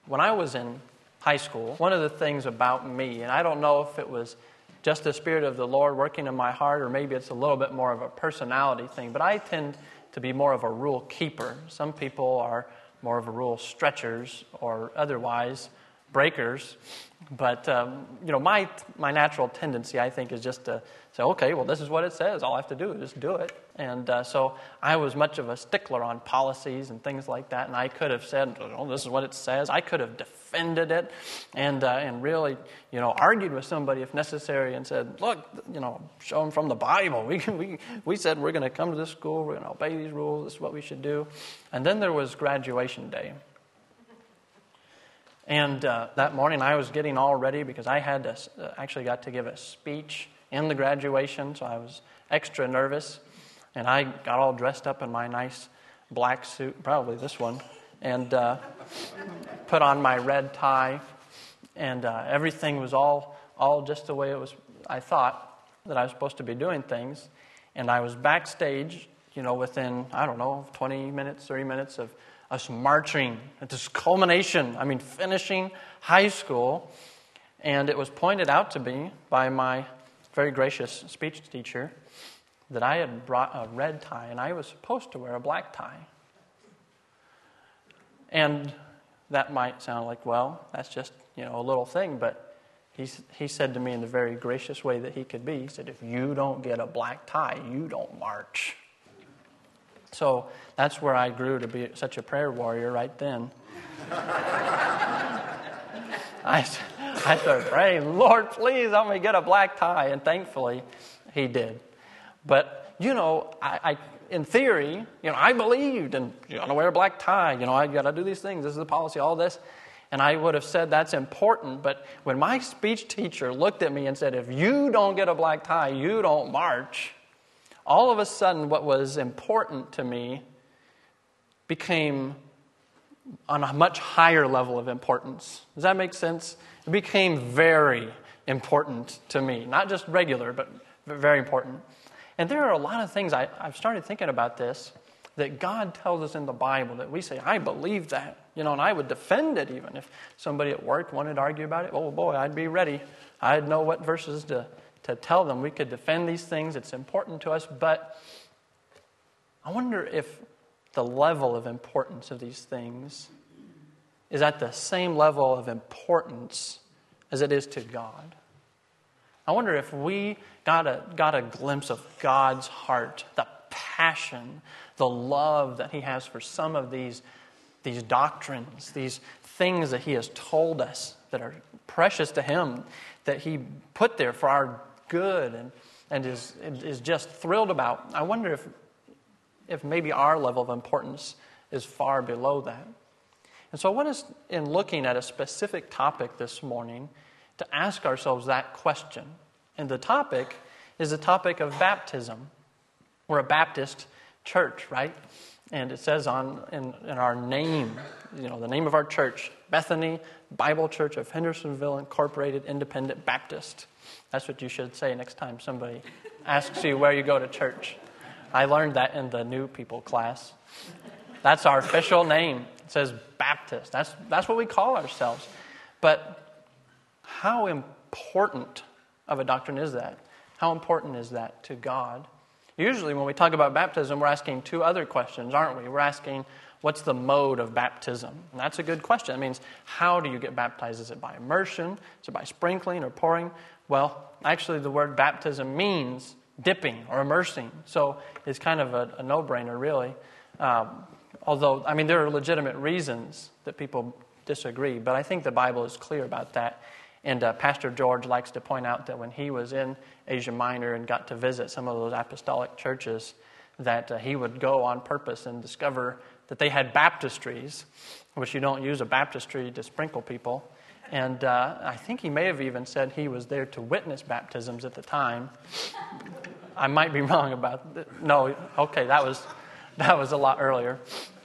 when I was in high school, one of the things about me, and I don't know if it was just the Spirit of the Lord working in my heart, or maybe it's a little bit more of a personality thing, but I tend to be more of a rule keeper. Some people are more of a rule stretchers or otherwise breakers. But, my natural tendency, I think, is just to say, okay, well, this is what it says. All I have to do is just do it. And so I was much of a stickler on policies and things like that. And I could have said, oh, this is what it says. I could have defended it and really, argued with somebody if necessary and said, look, show them from the Bible. We said we're going to come to this school. We're going to obey these rules. This is what we should do. And then there was graduation day. And that morning I was getting all ready because I had actually got to give a speech in the graduation, so I was extra nervous. And I got all dressed up in my nice black suit, probably this one, and put on my red tie. And everything was all just the way it was. I thought that I was supposed to be doing things. And I was backstage, within, 20 minutes, 30 minutes of us marching at this culmination, finishing high school. And it was pointed out to me by my very gracious speech teacher that I had brought a red tie and I was supposed to wear a black tie. And that might sound like, well, that's just, a little thing, but he said to me in the very gracious way that he could be, he said, if you don't get a black tie, you don't march. So that's where I grew to be such a prayer warrior right then. I started praying, Lord, please help me get a black tie. And thankfully, he did. But, I in theory, I believed, and you got to wear a black tie. I got to do these things. This is the policy, all this. And I would have said that's important. But when my speech teacher looked at me and said, if you don't get a black tie, you don't march, all of a sudden what was important to me became on a much higher level of importance. Does that make sense? It became very important to me. Not just regular, but very important. And there are a lot of things, I've started thinking about this, that God tells us in the Bible that we say, I believe that. And I would defend it even. If somebody at work wanted to argue about it, oh boy, I'd be ready. I'd know what verses to tell them. We could defend these things. It's important to us. But I wonder if the level of importance of these things is at the same level of importance as it is to God. I wonder if we got a glimpse of God's heart, the passion, the love that He has for some of these doctrines, these things that He has told us that are precious to Him, that He put there for our good and is just thrilled about. I wonder if maybe our level of importance is far below that. And so I want us, in looking at a specific topic this morning, to ask ourselves that question. And the topic is the topic of baptism. We're a Baptist church, right? And it says in our name, the name of our church, Bethany Bible Church of Hendersonville Incorporated Independent Baptist. That's what you should say next time somebody asks you where you go to church. I learned that in the new people class. That's our official name. It says Baptist. That's what we call ourselves. But how important of a doctrine is that? How important is that to God? Usually when we talk about baptism, we're asking two other questions, aren't we? We're asking, what's the mode of baptism? And that's a good question. It means, how do you get baptized? Is it by immersion? Is it by sprinkling or pouring? Well, actually the word baptism means dipping or immersing. So it's kind of a no-brainer, really. Although, there are legitimate reasons that people disagree, but I think the Bible is clear about that. And Pastor George likes to point out that when he was in Asia Minor and got to visit some of those apostolic churches, that he would go on purpose and discover that they had baptistries, which you don't use a baptistry to sprinkle people. And I think he may have even said he was there to witness baptisms at the time. I might be wrong about that. No, okay, that was a lot earlier.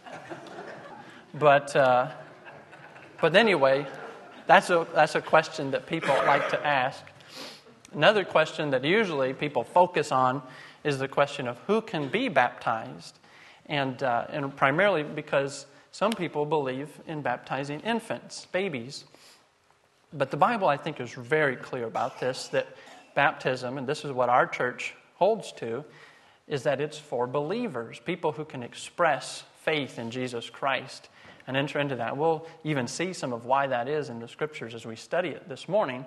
But anyway, that's a question that people like to ask. Another question that usually people focus on is the question of who can be baptized, and primarily because Some people believe in baptizing infants, babies. But the Bible, I think, is very clear about this, that baptism, and this is what our church holds to, is that it's for believers, people who can express faith in Jesus Christ and enter into that. We'll even see some of why that is in the Scriptures as we study it this morning.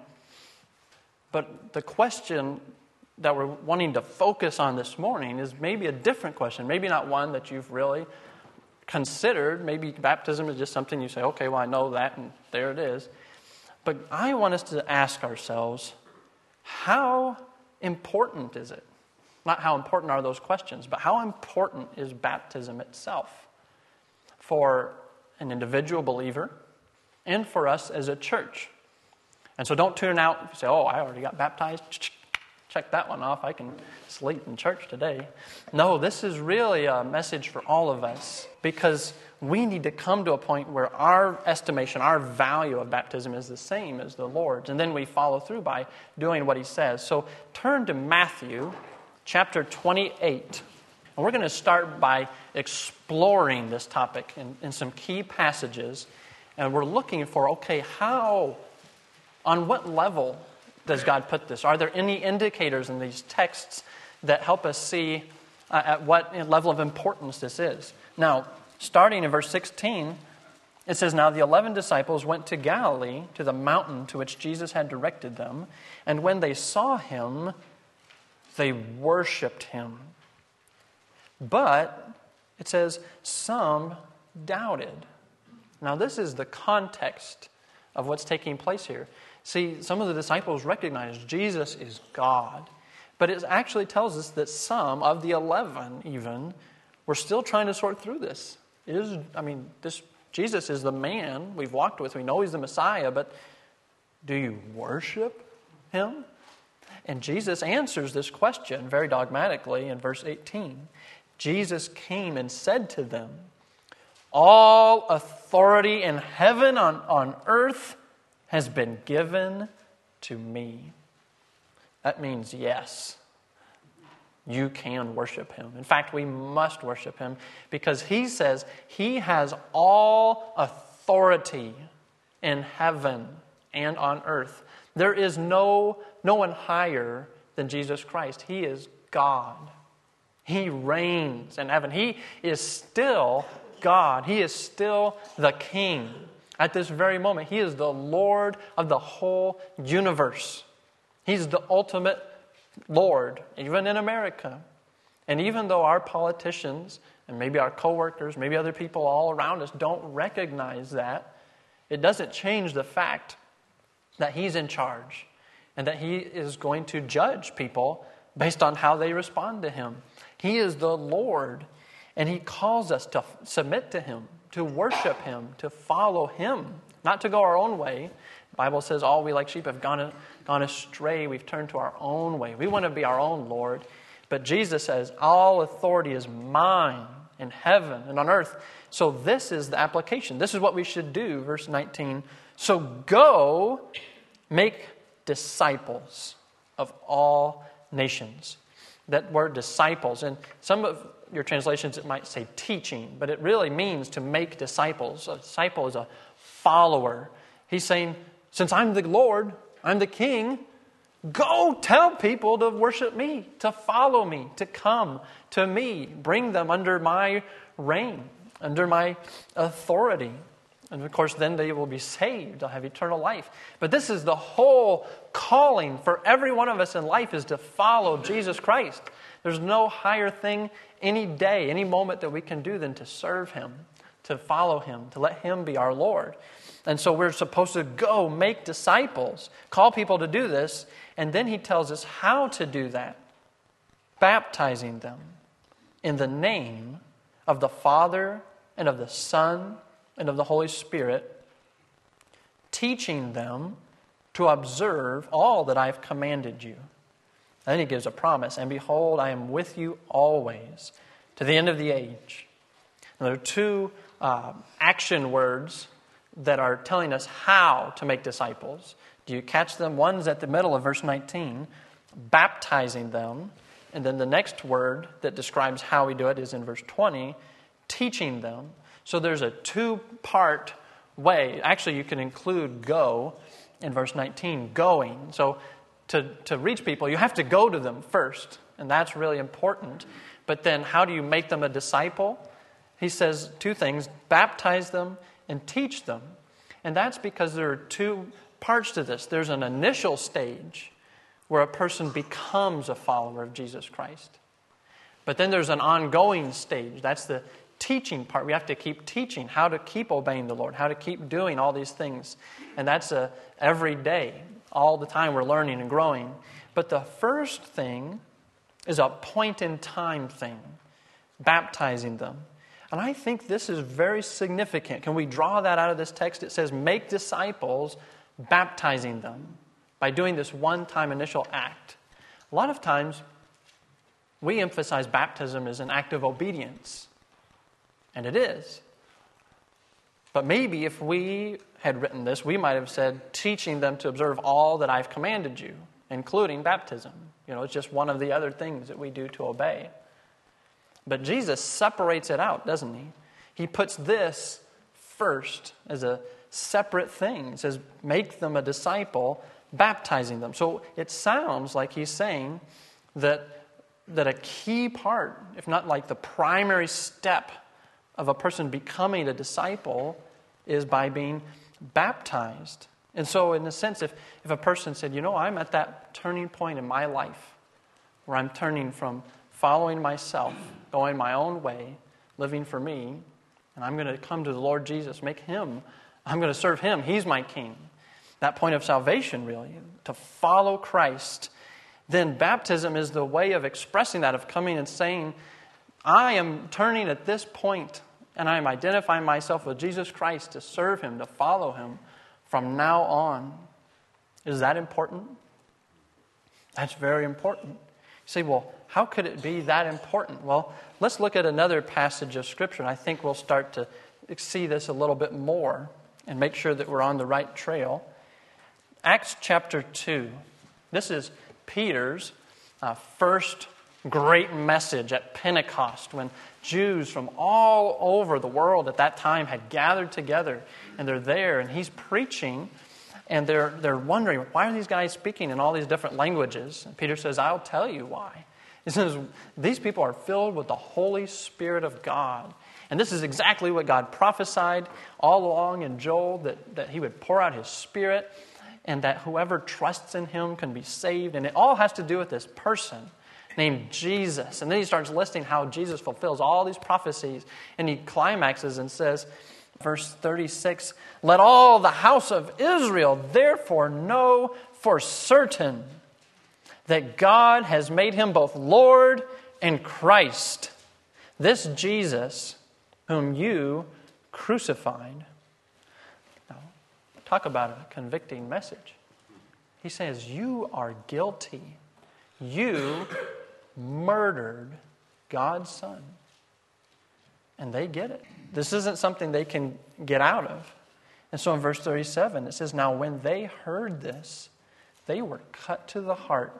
But the question that we're wanting to focus on this morning is maybe a different question, maybe not one that you've really considered. Maybe baptism is just something you say, okay, well, I know that, and there it is. But I want us to ask ourselves, how important is it? Not how important are those questions, but how important is baptism itself for an individual believer and for us as a church? And so don't tune out and say, oh, I already got baptized. Check that one off. I can sleep in church today. No, this is really a message for all of us, because we need to come to a point where our estimation, our value of baptism is the same as the Lord's. And then we follow through by doing what He says. So turn to Matthew chapter 28. And we're going to start by exploring this topic in some key passages. And we're looking for, okay, how, on what level does God put this? Are there any indicators in these texts that help us see at what level of importance this is? Now, starting in verse 16, it says, "Now the 11 disciples went to Galilee, to the mountain to which Jesus had directed them. And when they saw Him, they worshipped Him. But," it says, "some doubted." Now, this is the context of what's taking place here. See, some of the disciples recognized Jesus is God. But it actually tells us that some of the 11 even were still trying to sort through this. Jesus is the man we've walked with. We know He's the Messiah, but do you worship Him? And Jesus answers this question very dogmatically in verse 18. Jesus came and said to them, "All authority in heaven and on earth has been given to me." That means yes, you can worship Him. In fact, we must worship Him because He says He has all authority in heaven and on earth. There is no one higher than Jesus Christ. He is God. He reigns in heaven. He is still God. He is still the King. At this very moment, He is the Lord of the whole universe. He's the ultimate Lord, even in America. And even though our politicians and maybe our coworkers, maybe other people all around us don't recognize that, it doesn't change the fact that He's in charge and that He is going to judge people based on how they respond to Him. He is the Lord, and He calls us to submit to Him, to worship Him, to follow Him, not to go our own way. The Bible says all we like sheep have gone astray. We've turned to our own way. We want to be our own Lord. But Jesus says, all authority is mine in heaven and on earth. So this is the application. This is what we should do. Verse 19. "So go make disciples of all nations." That word disciples, and some of your translations, it might say teaching, but it really means to make disciples. A disciple is a follower. He's saying, since I'm the Lord, I'm the King, go tell people to worship me, to follow me, to come to me. Bring them under my reign, under my authority. And of course, then they will be saved. They'll have eternal life. But this is the whole calling for every one of us in life, is to follow Jesus Christ. There's no higher thing any day, any moment that we can do than to serve Him, to follow Him, to let Him be our Lord. And so we're supposed to go make disciples, call people to do this, and then He tells us how to do that. Baptizing them in the name of the Father and of the Son and of the Holy Spirit, teaching them to observe all that I have commanded you. Then He gives a promise, "And behold, I am with you always to the end of the age." Now, there are two action words that are telling us how to make disciples. Do you catch them? One's at the middle of verse 19, baptizing them. And then the next word that describes how we do it is in verse 20, teaching them. So there's a two-part way. Actually, you can include go in verse 19, going. So to reach people, you have to go to them first, and that's really important. But then how do you make them a disciple? He says two things: baptize them and teach them. And that's because there are two parts to this. There's an initial stage where a person becomes a follower of Jesus Christ. But then there's an ongoing stage. That's the teaching part. We have to keep teaching how to keep obeying the Lord, how to keep doing all these things. And that's every day, all the time we're learning and growing. But the first thing is a point-in-time thing, baptizing them. And I think this is very significant. Can we draw that out of this text? It says, make disciples, baptizing them by doing this one-time initial act. A lot of times, we emphasize baptism as an act of obedience. And it is. But maybe if we had written this, we might have said, teaching them to observe all that I've commanded you, including baptism. It's just one of the other things that we do to obey. But Jesus separates it out, doesn't he? He puts this first as a separate thing. He says, make them a disciple, baptizing them. So it sounds like he's saying that a key part, if not like the primary step of a person becoming a disciple, is by being baptized. And so in a sense, if a person said, I'm at that turning point in my life where I'm turning from following myself, going my own way, living for me, and I'm going to come to the Lord Jesus, I'm going to serve Him. He's my King. That point of salvation, really, to follow Christ. Then baptism is the way of expressing that, of coming and saying, I am turning at this point, and I am identifying myself with Jesus Christ to serve Him, to follow Him from now on. Is that important? That's very important. You say, well, how could it be that important? Well, let's look at another passage of Scripture, and I think we'll start to see this a little bit more and make sure that we're on the right trail. Acts chapter 2. This is Peter's first great message at Pentecost, when Jews from all over the world at that time had gathered together, and they're there, and he's preaching, and they're wondering, why are these guys speaking in all these different languages? And Peter says, I'll tell you why. He says, these people are filled with the Holy Spirit of God. And this is exactly what God prophesied all along in Joel, that He would pour out His Spirit, and that whoever trusts in Him can be saved. And it all has to do with this person named Jesus. And then he starts listing how Jesus fulfills all these prophecies. And he climaxes and says, verse 36, let all the house of Israel therefore know for certain that God has made Him both Lord and Christ, this Jesus whom you crucified. Now, talk about a convicting message. He says, you are guilty. You murdered God's Son. And they get it. This isn't something they can get out of. And so in verse 37, it says, now when they heard this, they were cut to the heart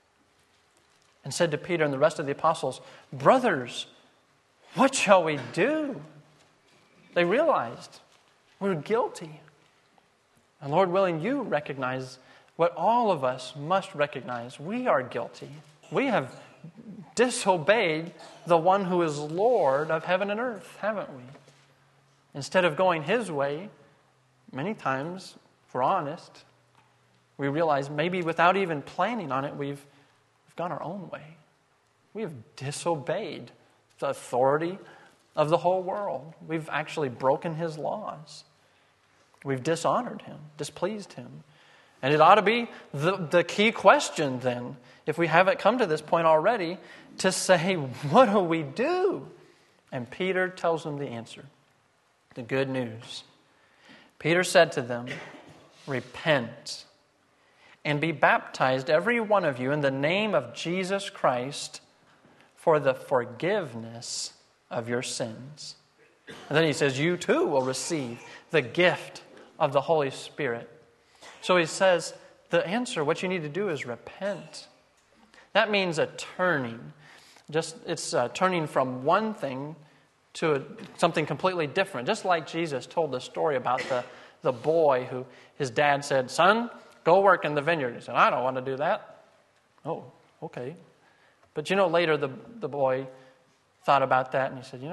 and said to Peter and the rest of the apostles, brothers, what shall we do? They realized we're guilty. And Lord willing, you recognize what all of us must recognize. We are guilty. We have disobeyed the one who is Lord of heaven and earth, haven't we? Instead of going His way, many times, if we're honest, we realize maybe without even planning on it, we've gone our own way. We have disobeyed the authority of the whole world. We've actually broken His laws. We've dishonored Him, displeased Him. And it ought to be the key question then, if we haven't come to this point already, to say, what do we do? And Peter tells them the answer, the good news. Peter said to them, repent and be baptized, every one of you, in the name of Jesus Christ for the forgiveness of your sins. And then he says, you too will receive the gift of the Holy Spirit. So he says, the answer, what you need to do is repent. That means a turning. It's turning from one thing to something completely different. Just like Jesus told the story about the boy who his dad said, "Son, go work in the vineyard." He said, "I don't want to do that." "Oh, okay." But later the boy thought about that and he said,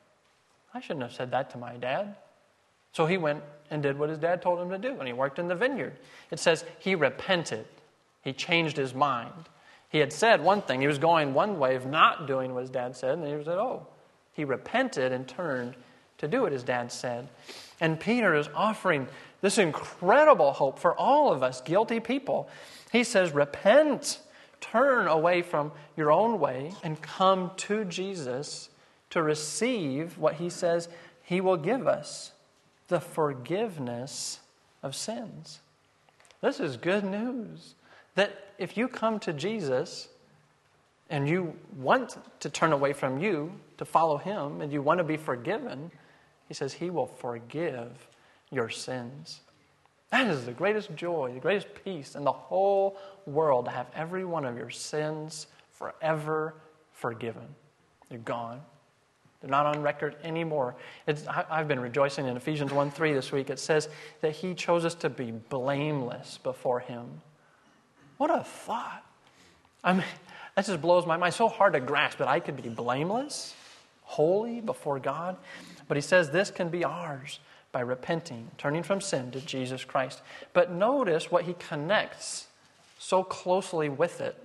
"I shouldn't have said that to my dad." So he went and did what his dad told him to do, and he worked in the vineyard. It says he repented. He changed his mind. He had said one thing. He was going one way of not doing what his dad said, and he said, he repented and turned to do what his dad said. And Peter is offering this incredible hope for all of us guilty people. He says, repent, turn away from your own way, and come to Jesus to receive what he says he will give us, the forgiveness of sins. This is good news. That if you come to Jesus and you want to turn away from you to follow him and you want to be forgiven, he says he will forgive your sins. That is the greatest joy, the greatest peace in the whole world, to have every one of your sins forever forgiven. They're gone. They're not on record anymore. I've been rejoicing in Ephesians 1:3 this week. It says that he chose us to be blameless before him. What a thought. I mean, that just blows my mind. It's so hard to grasp that I could be blameless, holy before God. But he says this can be ours by repenting, turning from sin to Jesus Christ. But notice what he connects so closely with it.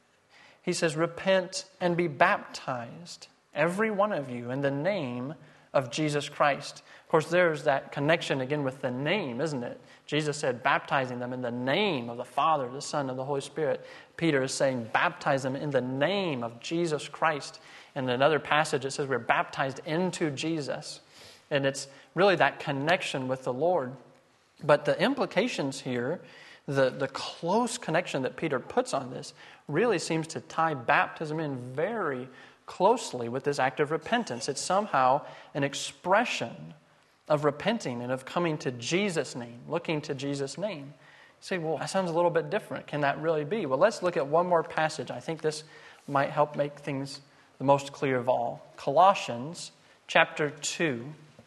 He says, repent and be baptized, every one of you, in the name of Jesus Christ. Of course, there's that connection again with the name, isn't it? Jesus said, baptizing them in the name of the Father, the Son, and the Holy Spirit. Peter is saying, baptize them in the name of Jesus Christ. In another passage, it says we're baptized into Jesus. And it's really that connection with the Lord. But the implications here, the close connection that Peter puts on this, really seems to tie baptism in very closely with this act of repentance. It's somehow an expression of repenting and of coming to Jesus' name, looking to Jesus' name. You say, well, that sounds a little bit different. Can that really be? Well, let's look at one more passage. I think this might help make things the most clear of all. Colossians chapter 2.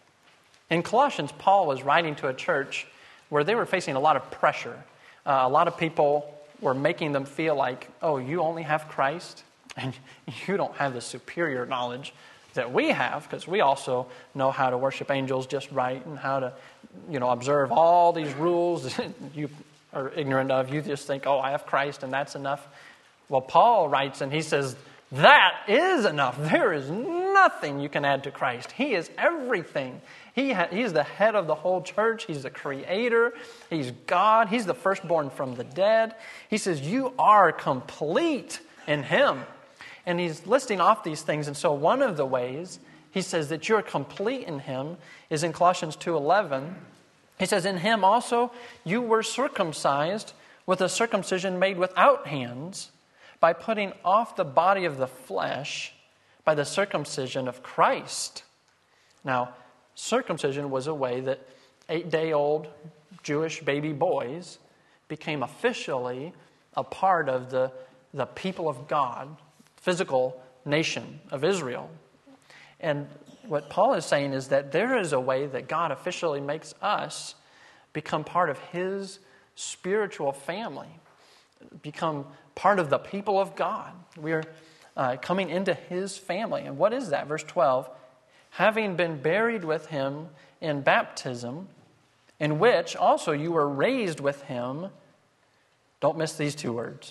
In Colossians, Paul was writing to a church where they were facing a lot of pressure. A lot of people were making them feel like, oh, you only have Christ, and you don't have the superior knowledge that we have, because we also know how to worship angels just right and how to, observe all these rules that you are ignorant of. You just think, oh, I have Christ and that's enough. Well, Paul writes and he says, that is enough. There is nothing you can add to Christ. He is everything. He's the head of the whole church. He's the creator. He's God. He's the firstborn from the dead. He says, you are complete in him. And he's listing off these things. And so one of the ways he says that you're complete in him is in Colossians 2:11. He says, in him also you were circumcised with a circumcision made without hands, by putting off the body of the flesh by the circumcision of Christ. Now, circumcision was a way that 8-day-old Jewish baby boys became officially a part of the people of God, physical nation of Israel. And what Paul is saying is that there is a way that God officially makes us become part of his spiritual family, become part of the people of God. We are coming into his family. And what is that? Verse 12, having been buried with him in baptism, in which also you were raised with him, don't miss these two words,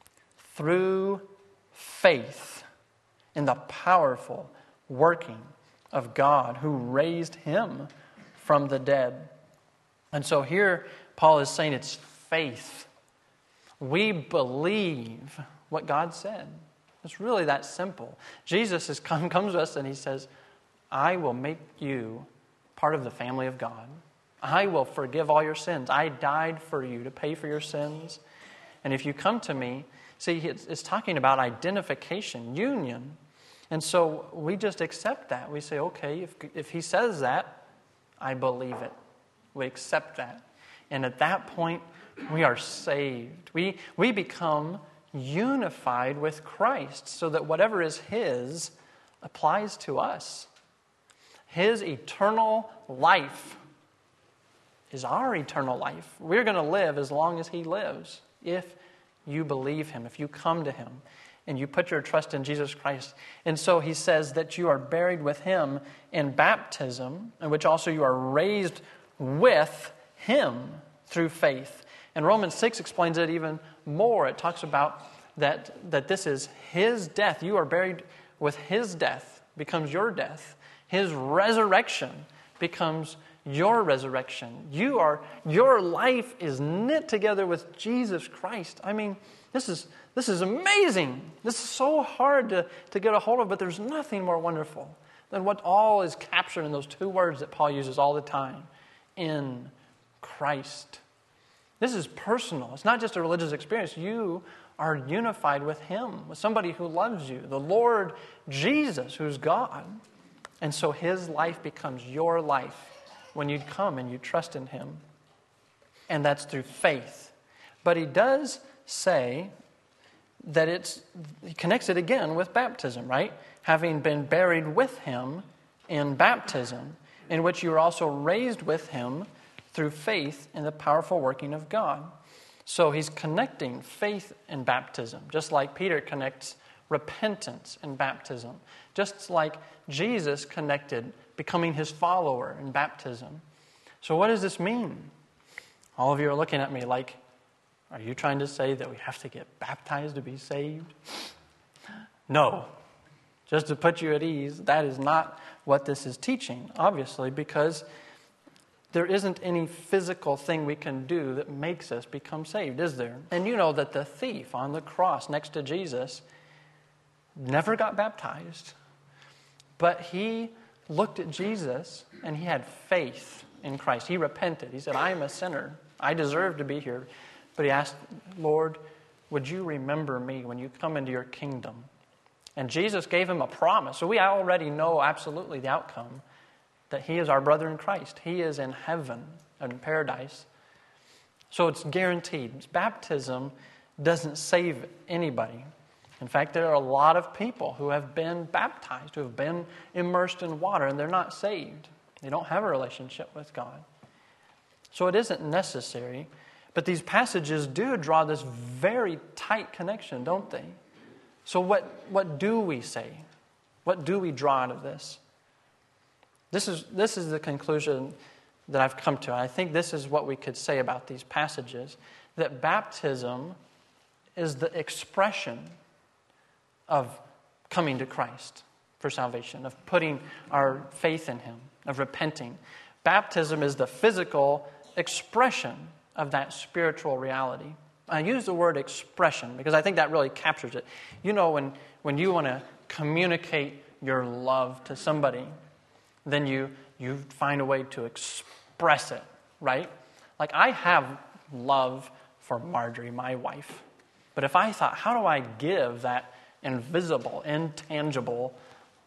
through faith in the powerful working of God who raised him from the dead. And so here Paul is saying it's faith. We believe what God said. It's really that simple. Jesus comes to us and he says, I will make you part of the family of God. I will forgive all your sins. I died for you to pay for your sins. And if you come to me, see, it's talking about identification, union. And so we just accept that. We say, okay, if he says that, I believe it. We accept that. And at that point, we are saved. We become unified with Christ so that whatever is his applies to us. His eternal life is our eternal life. We're going to live as long as He lives if you believe Him, if you come to Him and you put your trust in Jesus Christ. And so He says that you are buried with Him in baptism, in which also you are raised with Him through faith. And Romans 6 explains it even more. It talks about that this is His death. You are buried with His death, becomes your death. His resurrection becomes your resurrection. Your life is knit together with Jesus Christ. I mean, this is amazing. This is so hard to get a hold of, but there's nothing more wonderful than what all is captured in those two words that Paul uses all the time. In Christ. This is personal. It's not just a religious experience. You are unified with Him, with somebody who loves you, the Lord Jesus, who's God. And so His life becomes your life when you come and you trust in Him. And that's through faith. But he does say that he connects it again with baptism, right? Having been buried with Him in baptism, in which you are also raised with Him through faith in the powerful working of God. So he's connecting faith and baptism, just like Peter connects repentance and baptism, just like Jesus connected becoming His follower in baptism. So what does this mean? All of you are looking at me like, are you trying to say that we have to get baptized to be saved? No. Just to put you at ease, that is not what this is teaching, obviously, because there isn't any physical thing we can do that makes us become saved, is there? And you know that the thief on the cross next to Jesus never got baptized, but he looked at Jesus and he had faith in Christ. He repented. He said, I am a sinner. I deserve to be here. But he asked, Lord, would you remember me when you come into your kingdom? And Jesus gave him a promise. So we already know absolutely the outcome, that he is our brother in Christ. He is in heaven, in paradise. So it's guaranteed. Baptism doesn't save anybody. In fact, there are a lot of people who have been baptized, who have been immersed in water, and they're not saved. They don't have a relationship with God. So it isn't necessary. But these passages do draw this very tight connection, don't they? So what do we say? What do we draw out of this? This is the conclusion that I've come to. I think this is what we could say about these passages, that baptism is the expression of coming to Christ for salvation, of putting our faith in Him, of repenting. Baptism is the physical expression of that spiritual reality. I use the word expression because I think that really captures it. You know, when you want to communicate your love to somebody, then you find a way to express it, right? Like I have love for Marjorie, my wife. But if I thought, how do I give that invisible, intangible,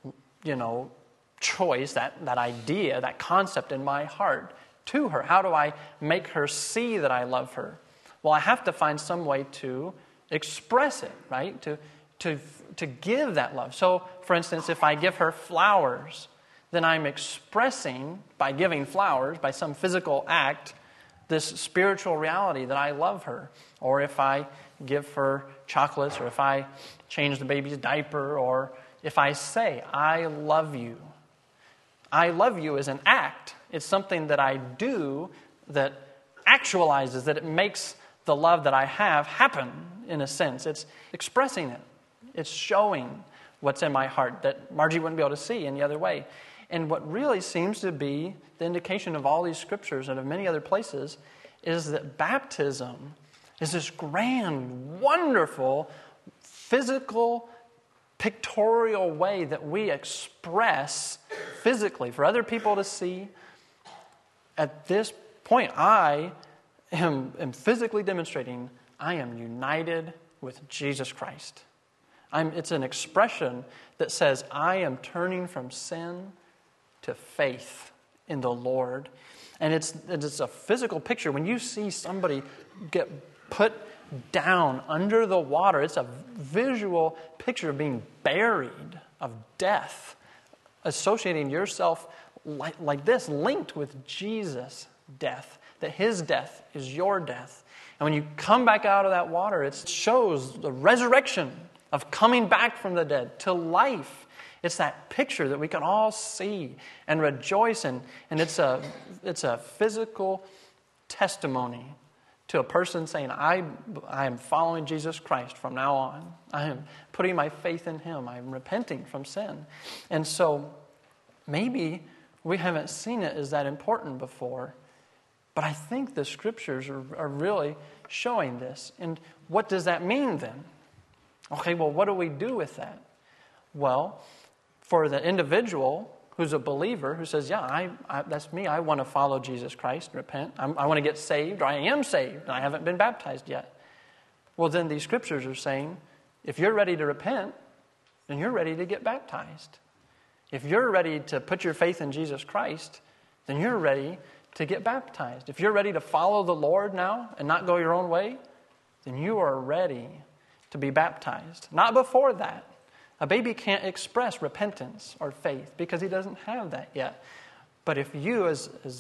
choice, that idea, that concept in my heart to her? How do I make her see that I love her? Well, I have to find some way to express it, right? To give that love. So, for instance, if I give her flowers, then I'm expressing, by giving flowers, by some physical act, this spiritual reality that I love her. Or if I give her chocolates, or if I change the baby's diaper, or if I say, I love you. I love you is an act. It's something that I do that actualizes, that it makes the love that I have happen, in a sense. It's expressing it. It's showing what's in my heart that Margie wouldn't be able to see any other way. And what really seems to be the indication of all these scriptures and of many other places is that baptism is this grand, wonderful, physical, pictorial way that we express physically for other people to see. At this point, I am physically demonstrating I am united with Jesus Christ. It's an expression that says I am turning from sin to faith in the Lord. And it's a physical picture. When you see somebody get put down under the water, it's a visual picture of being buried, of death, associating yourself like this, linked with Jesus' death, that his death is your death. And when you come back out of that water, it shows the resurrection of coming back from the dead to life. It's that picture that we can all see and rejoice in. And it's a physical testimony to a person saying, I am following Jesus Christ from now on. I am putting my faith in him. I am repenting from sin. And so maybe we haven't seen it as that important before, but I think the scriptures are really showing this. And what does that mean then? Okay, well, what do we do with that? Well, for the individual who's a believer who says, yeah, that's me. I want to follow Jesus Christ, repent. I want to get saved, or I am saved, and I haven't been baptized yet. Well, then these scriptures are saying, if you're ready to repent, then you're ready to get baptized. If you're ready to put your faith in Jesus Christ, then you're ready to get baptized. If you're ready to follow the Lord now and not go your own way, then you are ready to be baptized. Not before that. A baby can't express repentance or faith because he doesn't have that yet. But if you,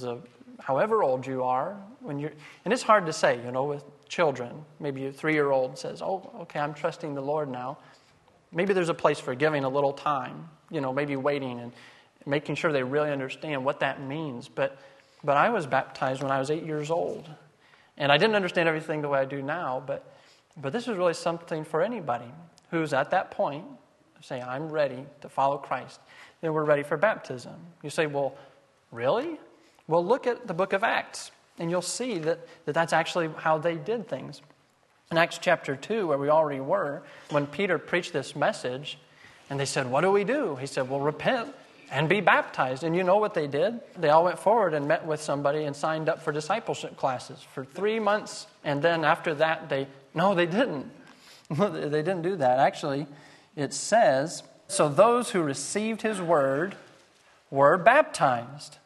however old you are, and it's hard to say, with children, maybe a 3-year-old says, oh, okay, I'm trusting the Lord now. Maybe there's a place for giving a little time, maybe waiting and making sure they really understand what that means. But I was baptized when I was 8 years old. And I didn't understand everything the way I do now, but this is really something for anybody who's at that point, saying, I'm ready to follow Christ. Then we're ready for baptism. You say, well, really? Well, look at the book of Acts, and you'll see that's actually how they did things. In Acts chapter 2, where we already were, when Peter preached this message, and they said, what do we do? He said, well, repent and be baptized. And you know what they did? They all went forward and met with somebody and signed up for discipleship classes for 3 months. And then after that, they didn't. They didn't do that. Actually, it says, so those who received his word were baptized.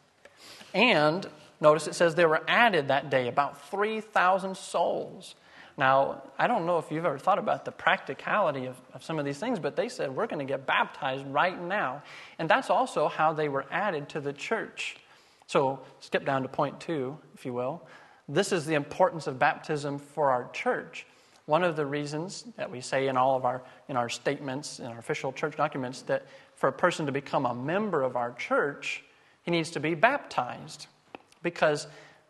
And notice it says they were added that day, about 3,000 souls. Now, I don't know if you've ever thought about the practicality of some of these things, but they said, we're going to get baptized right now. And that's also how they were added to the church. So skip down to point 2, if you will. This is the importance of baptism for our church. One of the reasons that we say in all of our statements, in our official church documents, that for a person to become a member of our church, he needs to be baptized. Because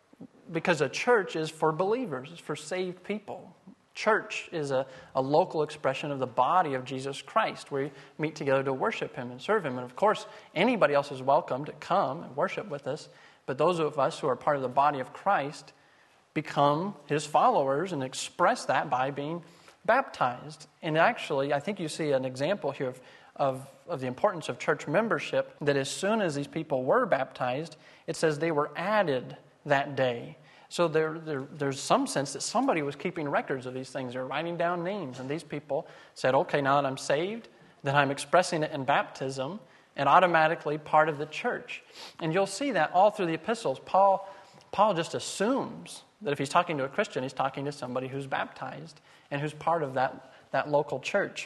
a church is for believers, it's for saved people. Church is a local expression of the body of Jesus Christ, where we meet together to worship him and serve him. And of course, anybody else is welcome to come and worship with us. But those of us who are part of the body of Christ become his followers and express that by being baptized. And actually, I think you see an example here of the importance of church membership, that as soon as these people were baptized, it says they were added that day. So there's some sense that somebody was keeping records of these things. They're writing down names. And these people said, okay, now that I'm saved, then I'm expressing it in baptism and automatically part of the church. And you'll see that all through the epistles. Paul just assumes that if he's talking to a Christian, he's talking to somebody who's baptized and who's part of that local church.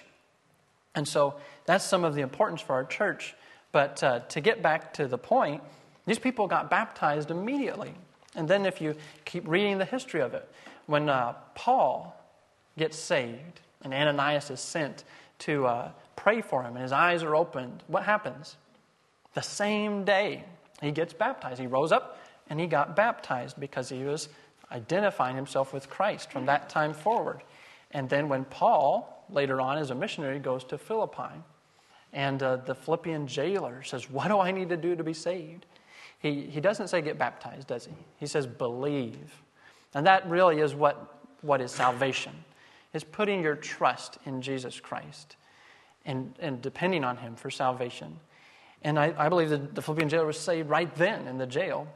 And so that's some of the importance for our church. But to get back to the point, these people got baptized immediately. And then if you keep reading the history of it, when Paul gets saved and Ananias is sent to pray for him and his eyes are opened, what happens? The same day he gets baptized. He rose up and he got baptized because he was identifying himself with Christ from that time forward. And then when Paul, later on as a missionary, goes to Philippi, and the Philippian jailer says, what do I need to do to be saved? He doesn't say get baptized, does he? He says believe. And that really is what is salvation, is putting your trust in Jesus Christ and depending on him for salvation. And I believe that the Philippian jailer was saved right then in the jail.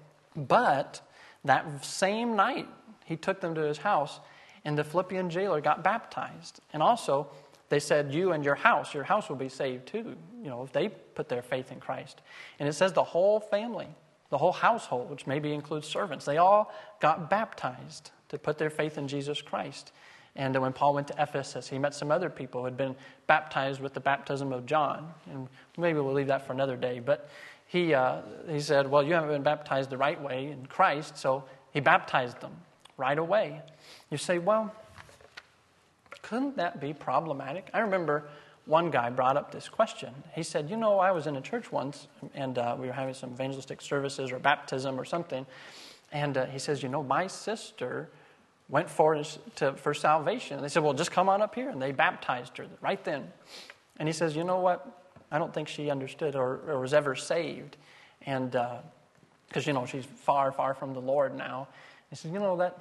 But that same night, he took them to his house, and the Philippian jailer got baptized. And also, they said, you and your house will be saved too, if they put their faith in Christ. And it says the whole family, the whole household, which maybe includes servants, they all got baptized to put their faith in Jesus Christ. And when Paul went to Ephesus, he met some other people who had been baptized with the baptism of John. And maybe we'll leave that for another day. But he said, well, you haven't been baptized the right way in Christ, so he baptized them right away. You say, well, couldn't that be problematic? I remember one guy brought up this question. He said, I was in a church once, and we were having some evangelistic services or baptism or something, and he says, my sister went for salvation. And they said, well, just come on up here, and they baptized her right then. And he says, you know what? I don't think she understood or was ever saved, and because she's far, far from the Lord now. He says,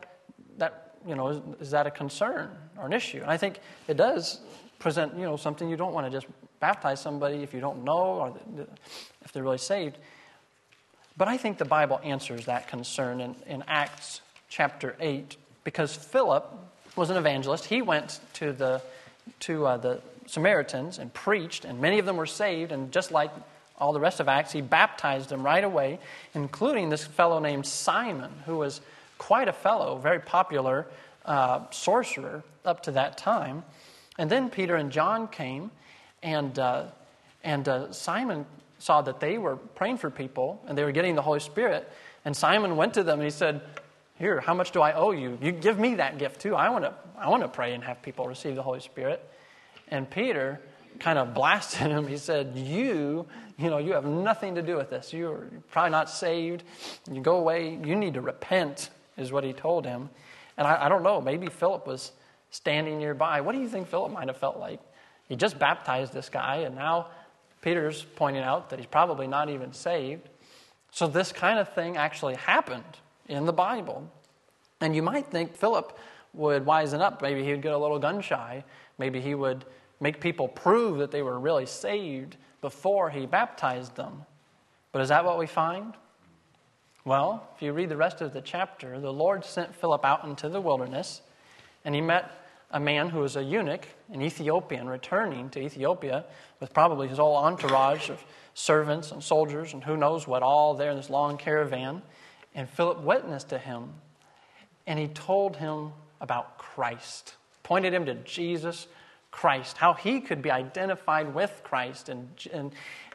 is that a concern or an issue? And I think it does present, something. You don't want to just baptize somebody if you don't know or if they're really saved. But I think the Bible answers that concern in Acts chapter 8, because Philip was an evangelist. He went to the Samaritans and preached, and many of them were saved, and just like all the rest of Acts, he baptized them right away, including this fellow named Simon, who was quite a fellow, very popular sorcerer up to that time. And then Peter and John came, and Simon saw that they were praying for people, and they were getting the Holy Spirit, and Simon went to them, and he said, here, how much do I owe you? You give me that gift too. I want to pray and have people receive the Holy Spirit. And Peter kind of blasted him. He said, you have nothing to do with this. You're probably not saved. You go away. You need to repent, is what he told him. And I don't know, maybe Philip was standing nearby. What do you think Philip might have felt like? He just baptized this guy, and now Peter's pointing out that he's probably not even saved. So this kind of thing actually happened in the Bible. And you might think Philip would wisen up. Maybe he would get a little gun shy. Maybe he would make people prove that they were really saved before he baptized them. But is that what we find? Well, if you read the rest of the chapter, the Lord sent Philip out into the wilderness, and he met a man who was a eunuch, an Ethiopian, returning to Ethiopia with probably his whole entourage of servants and soldiers and who knows what all there in this long caravan. And Philip witnessed to him, and he told him about Christ, pointed him to Jesus Christ, how he could be identified with Christ, and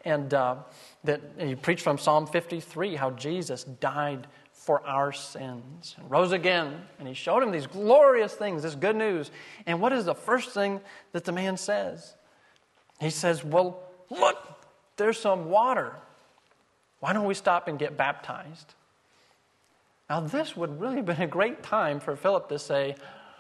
he preached from Psalm 53, how Jesus died for our sins and rose again, and he showed him these glorious things, this good news. And what is the first thing that the man says? He says, well, look, there's some water. Why don't we stop and get baptized? Now, this would really have been a great time for Philip to say,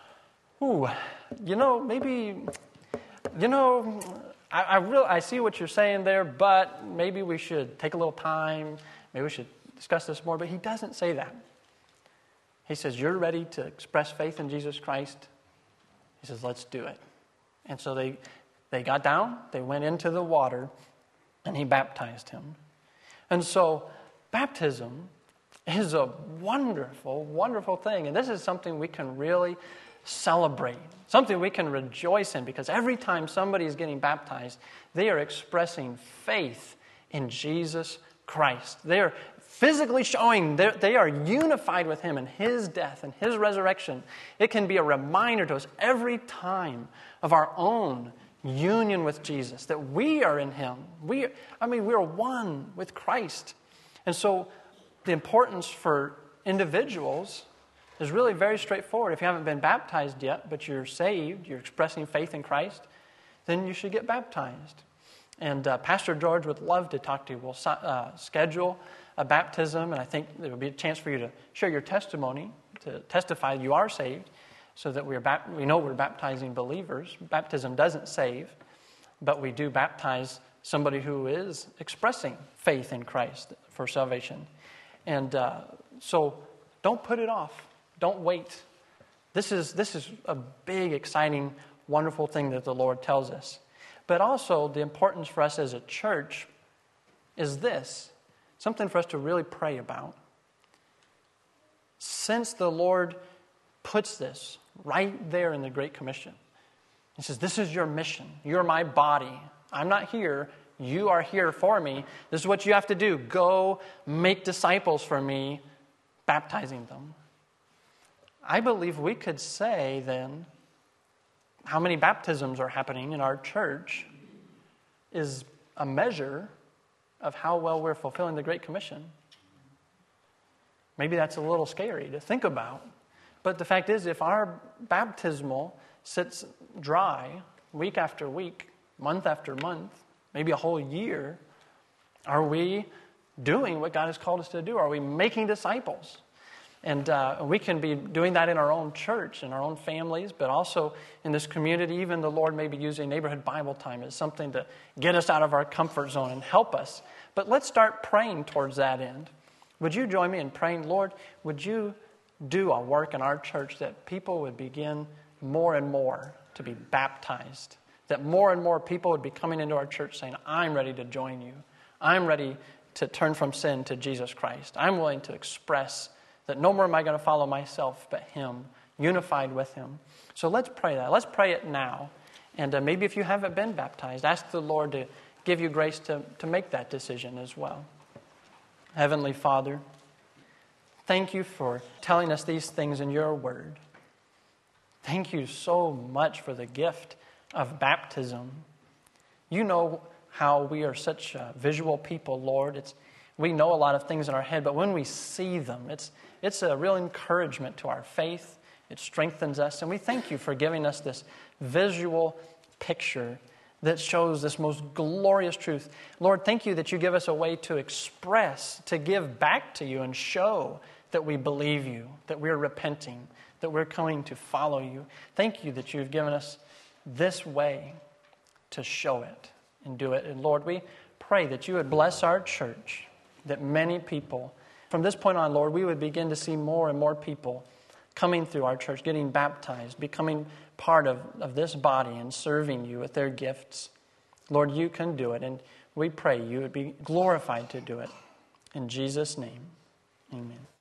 I see what you're saying there, but maybe we should take a little time. Maybe we should discuss this more. But he doesn't say that. He says, you're ready to express faith in Jesus Christ? He says, let's do it. And so they got down, they went into the water, and he baptized him. And so baptism is a wonderful, wonderful thing. And this is something we can really celebrate, something we can rejoice in, because every time somebody is getting baptized, they are expressing faith in Jesus Christ. They are physically showing they are unified with Him in His death and His resurrection. It can be a reminder to us every time of our own union with Jesus, that we are in Him. We are one with Christ. And so the importance for individuals is really very straightforward. If you haven't been baptized yet, but you're saved, you're expressing faith in Christ, then you should get baptized. And Pastor George would love to talk to you. We'll schedule a baptism, and I think there will be a chance for you to share your testimony, to testify you are saved, so that we know we're baptizing believers. Baptism doesn't save, but we do baptize somebody who is expressing faith in Christ for salvation. And so don't put it off. Don't wait. This is a big, exciting, wonderful thing that the Lord tells us. But also the importance for us as a church is this, something for us to really pray about. Since the Lord puts this right there in the Great Commission, He says, this is your mission. You're my body. I'm not here. You are here for me. This is what you have to do. Go make disciples for me, baptizing them. I believe we could say then how many baptisms are happening in our church is a measure of how well we're fulfilling the Great Commission. Maybe that's a little scary to think about. But the fact is, if our baptismal sits dry week after week, month after month, maybe a whole year, are we doing what God has called us to do? Are we making disciples? And we can be doing that in our own church, in our own families, but also in this community. Even the Lord may be using neighborhood Bible time as something to get us out of our comfort zone and help us. But let's start praying towards that end. Would you join me in praying, Lord, would you do a work in our church that people would begin more and more to be baptized, that more and more people would be coming into our church saying, I'm ready to join you. I'm ready to turn from sin to Jesus Christ. I'm willing to express that no more am I going to follow myself, but Him, unified with Him. So let's pray that. Let's pray it now. And maybe if you haven't been baptized, ask the Lord to give you grace to make that decision as well. Heavenly Father, thank you for telling us these things in your word. Thank you so much for the gift of baptism. You know how we are such visual people, Lord. We know a lot of things in our head, but when we see them, it's a real encouragement to our faith. It strengthens us, and we thank you for giving us this visual picture that shows this most glorious truth. Lord, thank you that you give us a way to express, to give back to you and show that we believe you, that we're repenting, that we're coming to follow you. Thank you that you've given us this way to show it and do it. And Lord, we pray that you would bless our church, that many people, from this point on, Lord, we would begin to see more and more people coming through our church, getting baptized, becoming part of this body and serving you with their gifts. Lord, you can do it, and we pray you would be glorified to do it. In Jesus' name, amen.